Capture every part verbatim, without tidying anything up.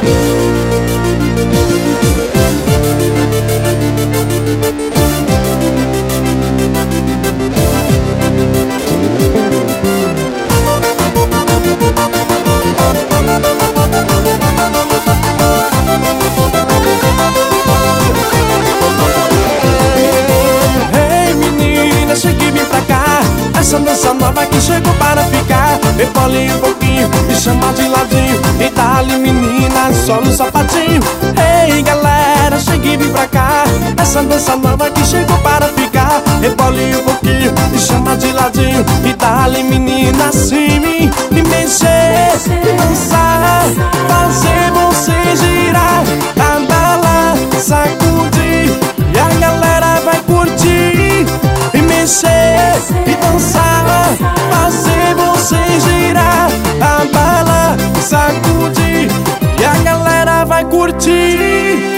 Essa dança nova que chegou para ficar. Rebole um pouquinho, me chama de ladinho. E dá-lhe menina, só no sapatinho. Ei galera, chegue e vem pra cá. Essa dança nova que chegou para ficar. Rebole um pouquinho, me chama de ladinho. E dá-lhe menina, assim me, me mexer, me dançar, fazer você girar, abalar, sacudir. E a galera vai curtir e mexer e dançar, fazer você girar, abalar, sacudir. E a galera vai curtir.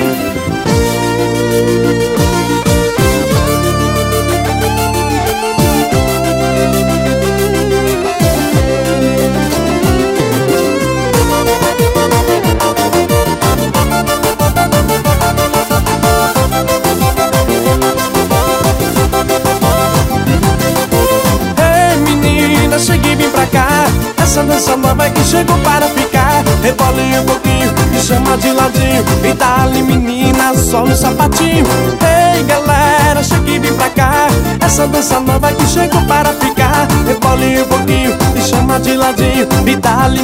Chegue e vem pra cá. Essa dança nova que chegou para ficar. Rebole um pouquinho, me chama de ladinho. E dá-lhe menina, só no sapatinho. Ei galera, chegue e vem pra cá. Essa dança nova que chegou para ficar. Rebole um pouquinho, me chama de ladinho. E dá-lhe